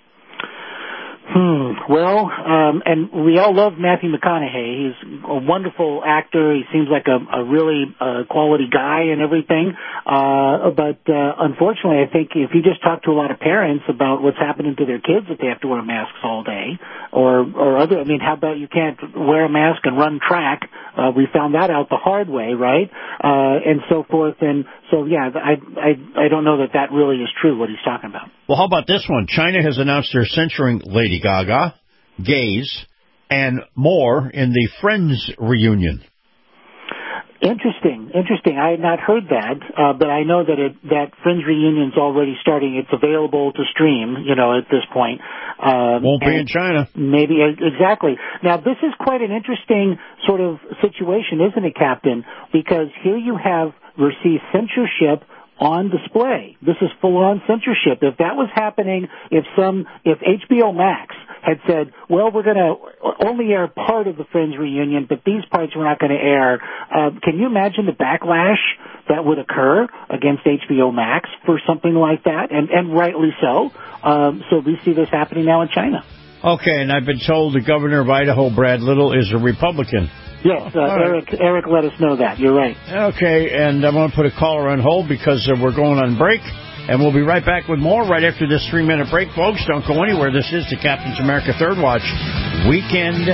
Hmm. Well, um, and we all love Matthew McConaughey. He's a wonderful actor. He seems like a, a really uh, quality guy and everything. Uh, but uh, unfortunately, I think if you just talk to a lot of parents about what's happening to their kids if they have to wear masks all day, or or other, I mean, how about you can't wear a mask and run track? Uh, we found that out the hard way, right? Uh, and so forth. And so, yeah, I, I I don't know that that really is true, what he's talking about. Well, how about this one? China has announced they're censoring Lady Gaga, gays, and more in the Friends reunion. Interesting, interesting. I had not heard that, uh, but I know that it, that Friends reunion's already starting. It's available to stream, you know, at this point. Um, Won't be in China. Maybe, exactly. Now, this is quite an interesting sort of situation, isn't it, Captain? Because here you have received censorship on display. This is full-on censorship. If that was happening, if some, if H B O Max had said, well, we're going to only air part of the Friends reunion, but these parts we're not going to air, uh, can you imagine the backlash that would occur against H B O Max for something like that? And, and rightly so. Um, so we see this happening now in China. Okay, and I've been told the governor of Idaho, Brad Little, is a Republican. Yes, uh, right. Eric Eric let us know that. You're right. Okay, and I'm going to put a caller on hold because uh, we're going on break, and we'll be right back with more right after this three-minute break, folks. Don't go anywhere. This is the Captain's America Third Watch Weekend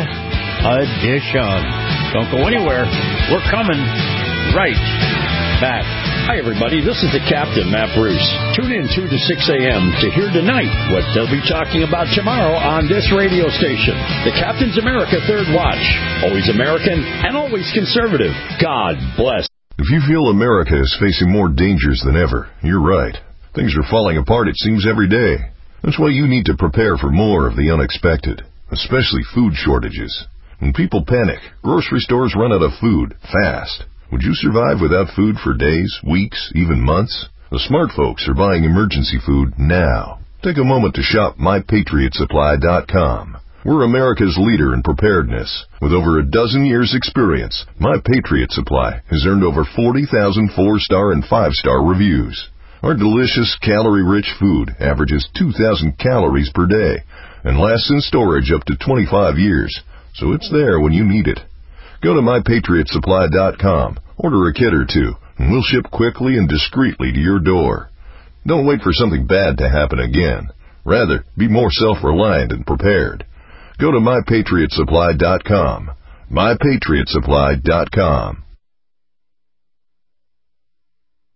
Edition. Don't go anywhere. We're coming right back. Hi, everybody. This is the Captain, Matt Bruce. Tune in two to six a.m. to hear tonight what they'll be talking about tomorrow on this radio station. The Captain's America Third Watch. Always American and always conservative. God bless. If you feel America is facing more dangers than ever, you're right. Things are falling apart, it seems, every day. That's why you need to prepare for more of the unexpected, especially food shortages. When people panic, grocery stores run out of food fast. Would you survive without food for days, weeks, even months? The smart folks are buying emergency food now. Take a moment to shop my patriot supply dot com. We're America's leader in preparedness. With over a dozen years' experience, My Patriot Supply has earned over forty thousand four-star and five-star reviews. Our delicious, calorie-rich food averages two thousand calories per day and lasts in storage up to twenty-five years, so it's there when you need it. Go to my patriot supply dot com, order a kit or two, and we'll ship quickly and discreetly to your door. Don't wait for something bad to happen again. Rather, be more self-reliant and prepared. Go to my patriot supply dot com. my patriot supply dot com.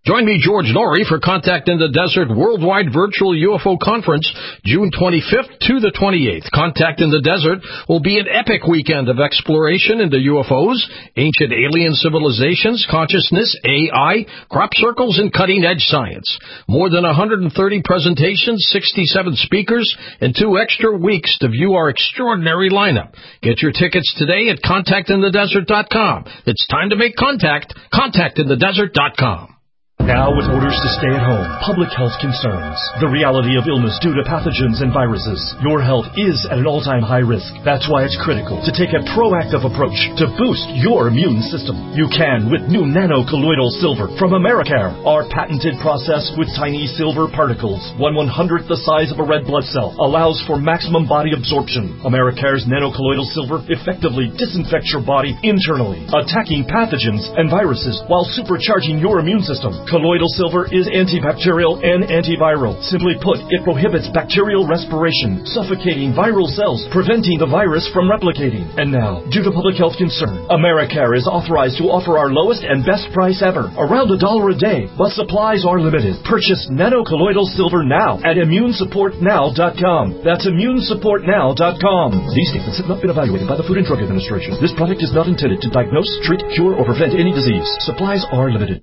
Join me, George Norrie, for Contact in the Desert Worldwide Virtual U F O Conference, June twenty-fifth to the twenty-eighth. Contact in the Desert will be an epic weekend of exploration into U F Os, ancient alien civilizations, consciousness, A I, crop circles, and cutting-edge science. More than one hundred thirty presentations, sixty-seven speakers, and two extra weeks to view our extraordinary lineup. Get your tickets today at contact in the desert dot com. It's time to make contact. contact in the desert dot com. Now with orders to stay at home, public health concerns, the reality of illness due to pathogens and viruses, your health is at an all-time high risk. That's why it's critical to take a proactive approach to boost your immune system. You can with new nano-colloidal silver from Americare. Our patented process with tiny silver particles, one one-hundredth the size of a red blood cell, allows for maximum body absorption. Americare's nano-colloidal silver effectively disinfects your body internally, attacking pathogens and viruses while supercharging your immune system. Colloidal silver is antibacterial and antiviral. Simply put, it prohibits bacterial respiration, suffocating viral cells, preventing the virus from replicating. And now, due to public health concern, Americare is authorized to offer our lowest and best price ever, around a dollar a day, but supplies are limited. Purchase nano-colloidal silver now at immune support now dot com. That's immune support now dot com. These statements have not been evaluated by the Food and Drug Administration. This product is not intended to diagnose, treat, cure, or prevent any disease. Supplies are limited.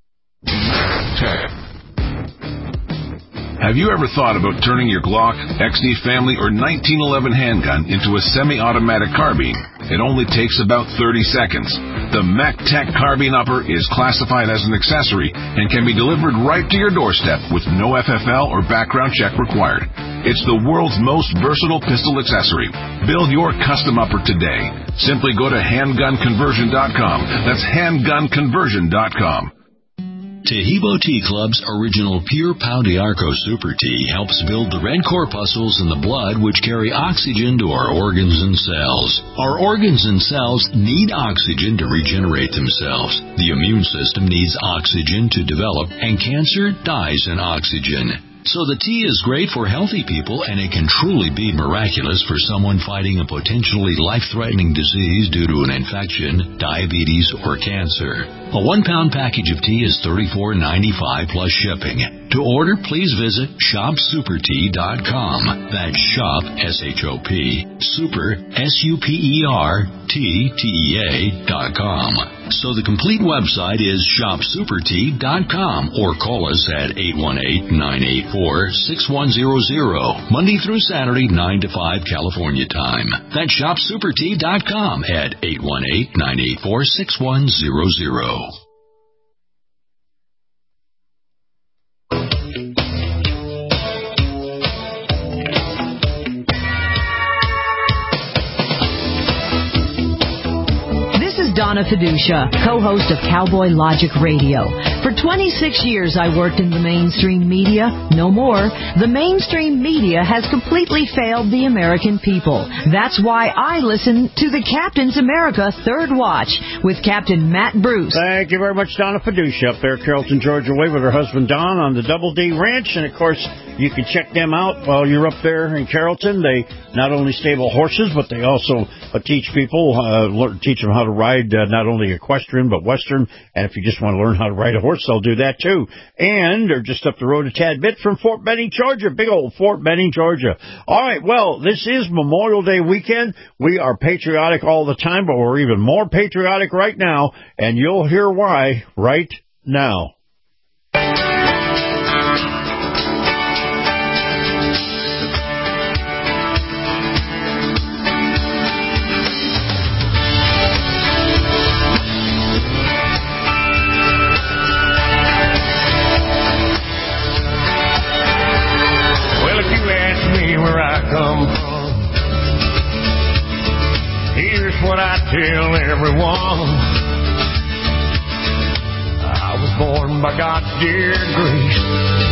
Have you ever thought about turning your Glock, X D Family, or nineteen eleven handgun into a semi-automatic carbine? It only takes about thirty seconds. The MacTac Carbine Upper is classified as an accessory and can be delivered right to your doorstep with no F F L or background check required. It's the world's most versatile pistol accessory. Build your custom upper today. Simply go to handgun conversion dot com. That's handgun conversion dot com. Tehibo Tea Club's original Pure Pau d'Arco Super Tea helps build the red corpuscles in the blood which carry oxygen to our organs and cells. Our organs and cells need oxygen to regenerate themselves. The immune system needs oxygen to develop, and cancer dies in oxygen. So the tea is great for healthy people, and it can truly be miraculous for someone fighting a potentially life-threatening disease due to an infection, diabetes, or cancer. A one-pound package of tea is thirty-four ninety-five plus shipping. To order, please visit shop super tea dot com. That's shop, S H O P, super, S U P E R, T, T E A, dot com. So the complete website is shop super tea dot com, or call us at eight one eight, nine eight four, six one zero zero, Monday through Saturday, nine to five California time. That's shop super tea dot com at eight one eight, nine eight four, six one zero zero. Donna Fiducia, co-host of Cowboy Logic Radio. For twenty-six years, I worked in the mainstream media. No more. The mainstream media has completely failed the American people. That's why I listen to the Captain's America Third Watch with Captain Matt Bruce. Thank you very much, Donna Fiducia, up there at Carrollton, Georgia Way with her husband Don on the Double D Ranch. And, of course, you can check them out while you're up there in Carrollton. They not only stable horses, but they also uh, teach people, uh, learn, teach them how to ride uh, not only equestrian, but Western. And if you just want to learn how to ride a horse, they'll do that, too. And they're just up the road a tad bit from Fort Benning, Georgia. Big old Fort Benning, Georgia. All right, well, this is Memorial Day weekend. We are patriotic all the time, but we're even more patriotic right now, and you'll hear why right now. What I tell everyone, I was born by God's dear grace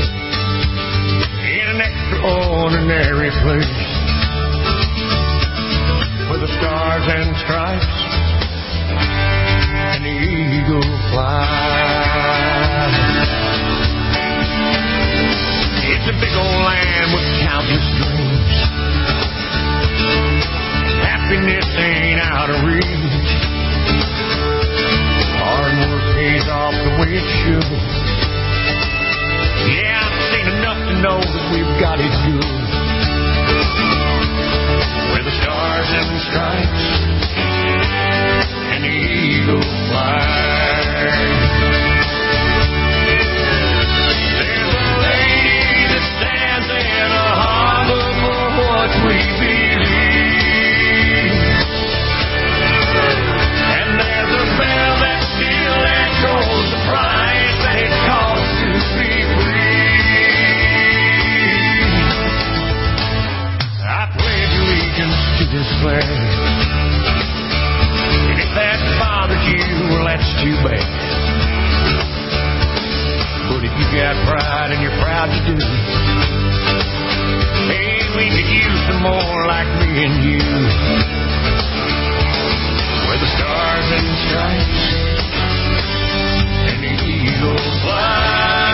in an extraordinary place where the stars and stripes and the eagle fly. It's a big old land with countless dreams. Happiness ain't out of reach. Hard work pays off the way it should. we've got it good. Where the stars and stripes and the eagle fly. There's a lady that stands in a harbor for what we believe. And there's a bell that still echoes the price that it costs to be free. I pledge allegiance to this flag. And if that bothers you, well, that's too bad. But if you got pride and you're proud to do it, hey, we could use some more like me and you. Where the stars and stripes and the eagle fly.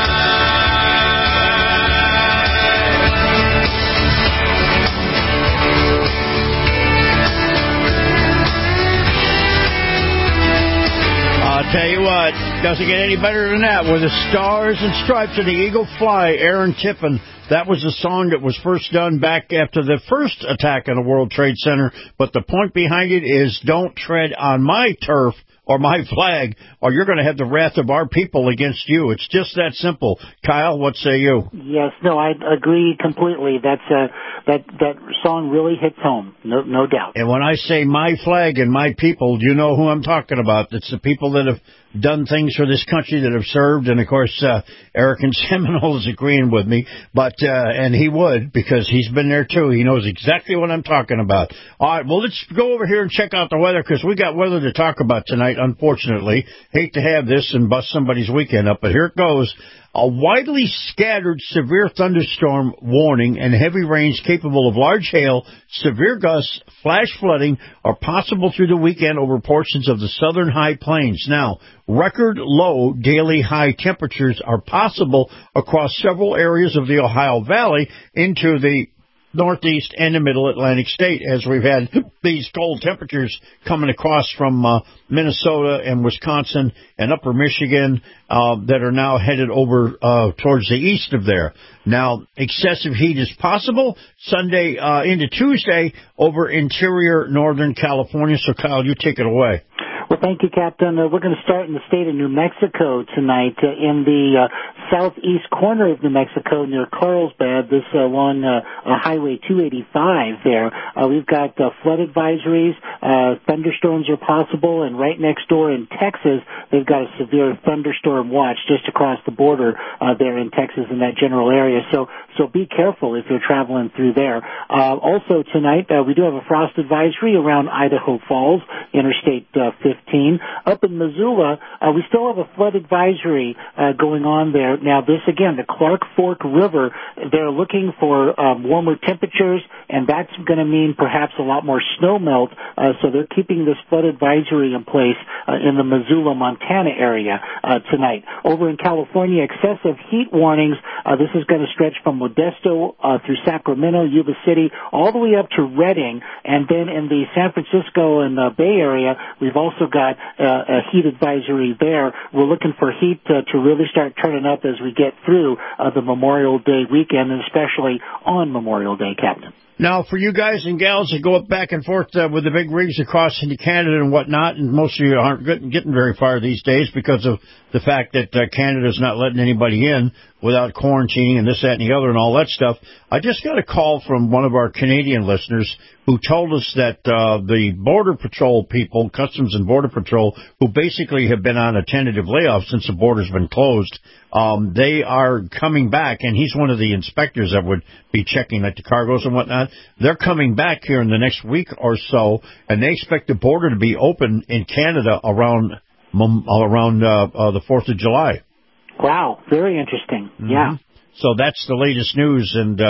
I'll tell you what, doesn't get any better than that. Where the stars and stripes of the eagle fly, Aaron Tippin. That was a song that was first done back after the first attack on the World Trade Center. But the point behind it is don't tread on my turf or my flag, or you're going to have the wrath of our people against you. It's just that simple. Kyle, what say you? Yes, no, I agree completely. That's uh, that that song really hits home, no no doubt. And when I say my flag and my people, you know who I'm talking about. It's the people that have done things for this country, that have served, and of course, uh, Eric in Seminole is agreeing with me, but, uh, and he would, because he's been there too. He knows exactly what I'm talking about. All right, well, let's go over here and check out the weather, because we got weather to talk about tonight, unfortunately. Hate to have this and bust somebody's weekend up, but here it goes. A widely scattered severe thunderstorm warning and heavy rains capable of large hail, severe gusts, flash flooding are possible through the weekend over portions of the southern high plains. Now, record low daily high temperatures are possible across several areas of the Ohio Valley into the Northeast and the Middle Atlantic state, as we've had these cold temperatures coming across from uh, Minnesota and Wisconsin and upper Michigan uh, that are now headed over uh, towards the east of there. Now, excessive heat is possible Sunday uh, into Tuesday over interior northern California. So, Kyle, you take it away. Well, thank you, Captain. Uh, we're going to start in the state of New Mexico tonight uh, in the uh, southeast corner of New Mexico near Carlsbad, this uh, along uh, uh, Highway two eighty-five there. Uh, we've got uh, flood advisories. Uh, thunderstorms are possible, and right next door in Texas, they've got a severe thunderstorm watch just across the border uh, there in Texas in that general area. So, so be careful if you're traveling through there. Uh, also tonight, uh, we do have a frost advisory around Idaho Falls, Interstate uh, fifteen. Up in Missoula, uh, we still have a flood advisory uh, going on there. Now, this again, the Clark Fork River, they're looking for um, warmer temperatures, and that's going to mean perhaps a lot more snow melt. Uh, so they're keeping this flood advisory in place uh, in the Missoula, Montana area uh, tonight. Over in California, excessive heat warnings. Uh, this is going to stretch from Modesto uh, through Sacramento, Yuba City, all the way up to Redding, and then in the San Francisco and uh, Bay Area, we've also got uh, a heat advisory there. We're looking for heat uh, to really start turning up as we get through uh, the Memorial Day weekend, and especially on Memorial Day, Captain. Now, for you guys and gals that go up back and forth uh, with the big rigs across into Canada and whatnot, and most of you aren't getting, getting very far these days because of the fact that uh, Canada's not letting anybody in without quarantining and this, that, and the other and all that stuff. I just got a call from one of our Canadian listeners who told us that uh, the Border Patrol people, Customs and Border Patrol, who basically have been on a tentative layoff since the border's been closed, um, they are coming back, and he's one of the inspectors that would be checking like the cargoes and whatnot. They're coming back here in the next week or so, and they expect the border to be open in Canada around around uh, uh, the fourth of July. Wow, very interesting. Mm-hmm. Yeah. So that's the latest news, and uh,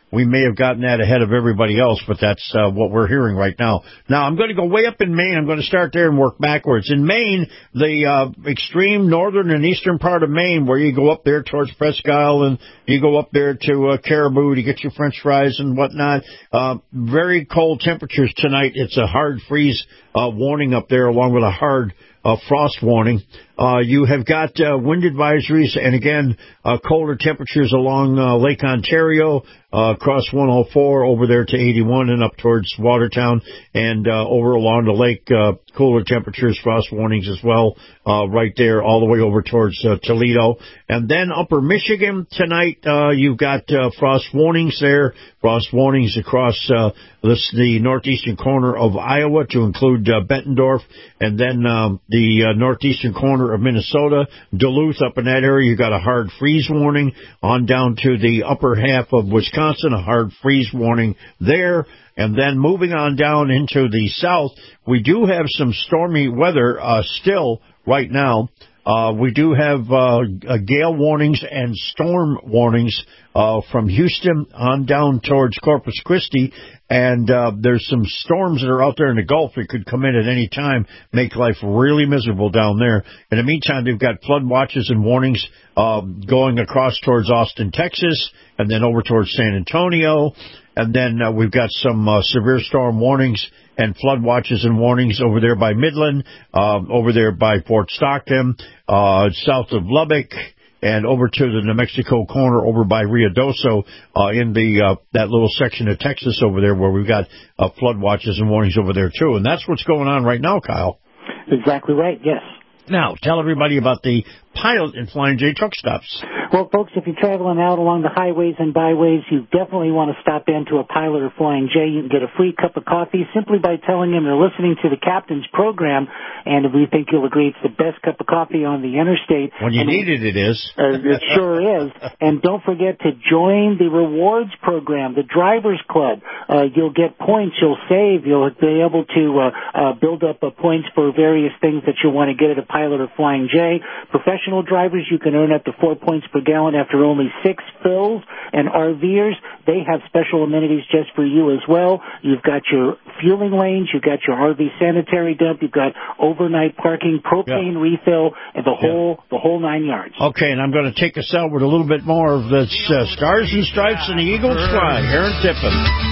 we may have gotten that ahead of everybody else, but that's uh, what we're hearing right now. Now, I'm going to go way up in Maine. I'm going to start there and work backwards. In Maine, the uh, extreme northern and eastern part of Maine, where you go up there towards Presque Isle and you go up there to uh, Caribou to get your French fries and whatnot, uh, very cold temperatures tonight. It's a hard freeze uh, warning up there, along with a hard uh, frost warning. Uh, you have got uh, wind advisories, and again, uh, colder temperatures along uh, Lake Ontario, uh, across one oh four over there to eighty-one and up towards Watertown, and uh, over along the lake, uh, cooler temperatures, frost warnings as well, uh, right there all the way over towards uh, Toledo. And then upper Michigan tonight, uh, you've got uh, frost warnings there, frost warnings across uh, this, the northeastern corner of Iowa to include uh, Bettendorf, and then um, the uh, northeastern corner of Minnesota, Duluth, up in that area, you got a hard freeze warning. On down to the upper half of Wisconsin, a hard freeze warning there. And then moving on down into the south, we do have some stormy weather uh, still right now. Uh, we do have uh, uh, gale warnings and storm warnings uh, from Houston on down towards Corpus Christi, and uh, there's some storms that are out there in the Gulf that could come in at any time, make life really miserable down there. In the meantime, they've got flood watches and warnings uh, going across towards Austin, Texas, and then over towards San Antonio, and then uh, we've got some uh, severe storm warnings and flood watches and warnings over there by Midland, uh, over there by Fort Stockton, uh, south of Lubbock, and over to the New Mexico corner over by Ruidoso, uh, in the, uh, that little section of Texas over there where we've got, uh, flood watches and warnings over there too. And that's what's going on right now, Kyle. Exactly right, yes. Now, tell everybody about the Pilot and Flying J truck stops. Well, folks, if you're traveling out along the highways and byways, you definitely want to stop into a Pilot or Flying J. You can get a free cup of coffee simply by telling them you're listening to the Captain's program, and we think you'll agree it's the best cup of coffee on the interstate. When you and need it, it is. Uh, it sure is. And don't forget to join the rewards program, the Drivers Club. Uh, you'll get points, you'll save, you'll be able to uh, uh, build up uh, points for various things that you want to get at a Pilot or Flying J. Professional drivers, you can earn up to four points per gallon after only six fills. And RVers, they have special amenities just for you as well. You've got your fueling lanes, you've got your R V sanitary dump, you've got overnight parking, propane yeah. refill, and the whole yeah. the whole nine yards. Okay, and I'm going to take us out with a little bit more of the uh, Stars and Stripes and the Eagles Fly. Aaron Tippin.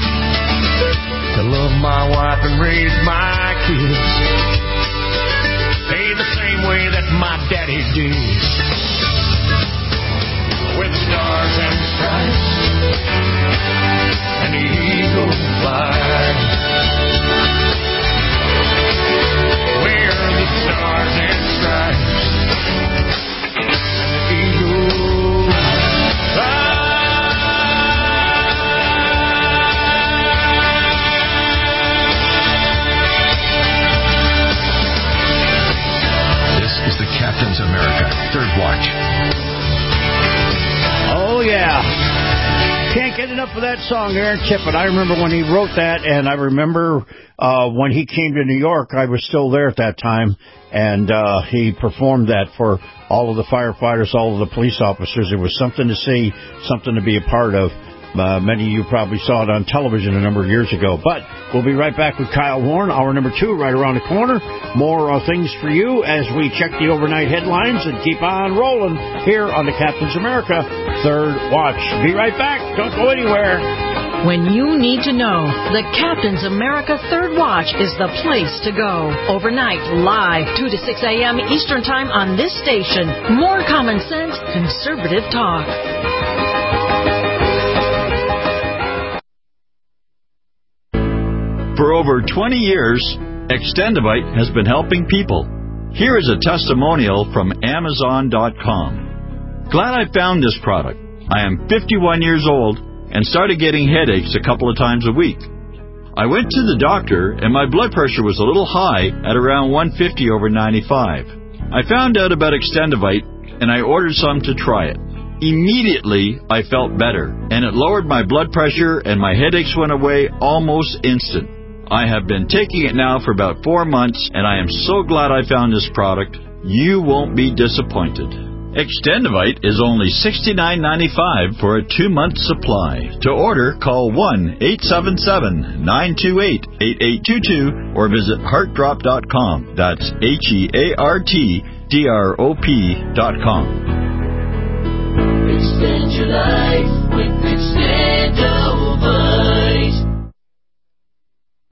To love my wife and raise my kids, stay the same way that my daddy did. With the stars and stripes and the eagle fly. We're the stars and stripes and the eagle fly. This is the Captain's America Third Watch. Oh, yeah. Can't get enough of that song, Aaron Tippin. I remember when he wrote that, and I remember uh, when he came to New York, I was still there at that time, and uh, he performed that for all of the firefighters, all of the police officers. It was something to see, something to be a part of. Uh, many of you probably saw it on television a number of years ago. But we'll be right back with Kyle Warren, hour number two, right around the corner. More uh, things for you as we check the overnight headlines and keep on rolling here on the Captain's America Third Watch. Be right back. Don't go anywhere. When you need to know, the Captain's America Third Watch is the place to go. Overnight, live, two to six a.m. Eastern Time on this station. More common sense, conservative talk. For over twenty years, Extendivite has been helping people. Here is a testimonial from Amazon dot com. Glad I found this product. I am fifty-one years old and started getting headaches a couple of times a week. I went to the doctor and my blood pressure was a little high at around one fifty over ninety-five. I found out about Extendivite and I ordered some to try it. Immediately, I felt better, and it lowered my blood pressure and my headaches went away almost instant. I have been taking it now for about four months, and I am so glad I found this product. You won't be disappointed. Extendivite is only sixty-nine ninety-five for a two-month supply. To order, call one eight seven seven, nine two eight, eight eight two two or visit heart drop dot com. That's H E A R T D R O P dot com. Extend your life with Extendo.